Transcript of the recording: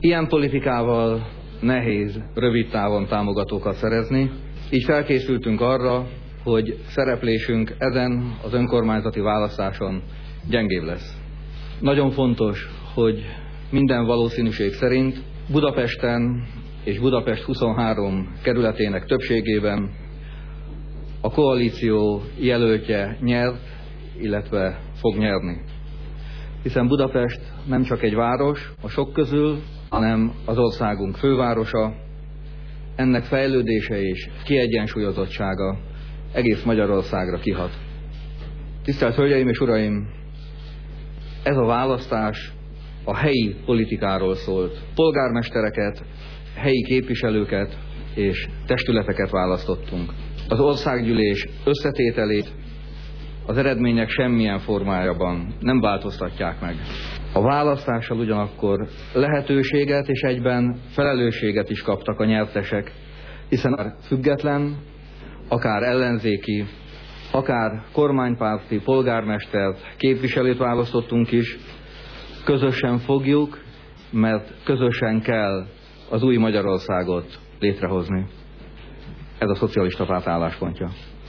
Ilyen politikával nehéz rövid távon támogatókat szerezni, így felkészültünk arra, hogy szereplésünk ezen az önkormányzati választáson gyengébb lesz. Nagyon fontos, hogy minden valószínűség szerint Budapesten és Budapest 23 kerületének többségében a koalíció jelöltje nyert, illetve fog nyerni. Hiszen Budapest nem csak egy város a sok közül, hanem az országunk fővárosa, ennek fejlődése és kiegyensúlyozottsága egész Magyarországra kihat. Tisztelt Hölgyeim és Uraim! Ez a választás a helyi politikáról szólt. Polgármestereket, helyi képviselőket és testületeket választottunk. Az országgyűlés összetételét az eredmények semmilyen formájában nem változtatják meg. A választással ugyanakkor lehetőséget és egyben felelősséget is kaptak a nyertesek, hiszen akár független, akár ellenzéki, akár kormánypárti polgármestert, képviselőt választottunk is, közösen fogjuk, mert közösen kell az új Magyarországot létrehozni. Ez a Szocialista Párt álláspontja.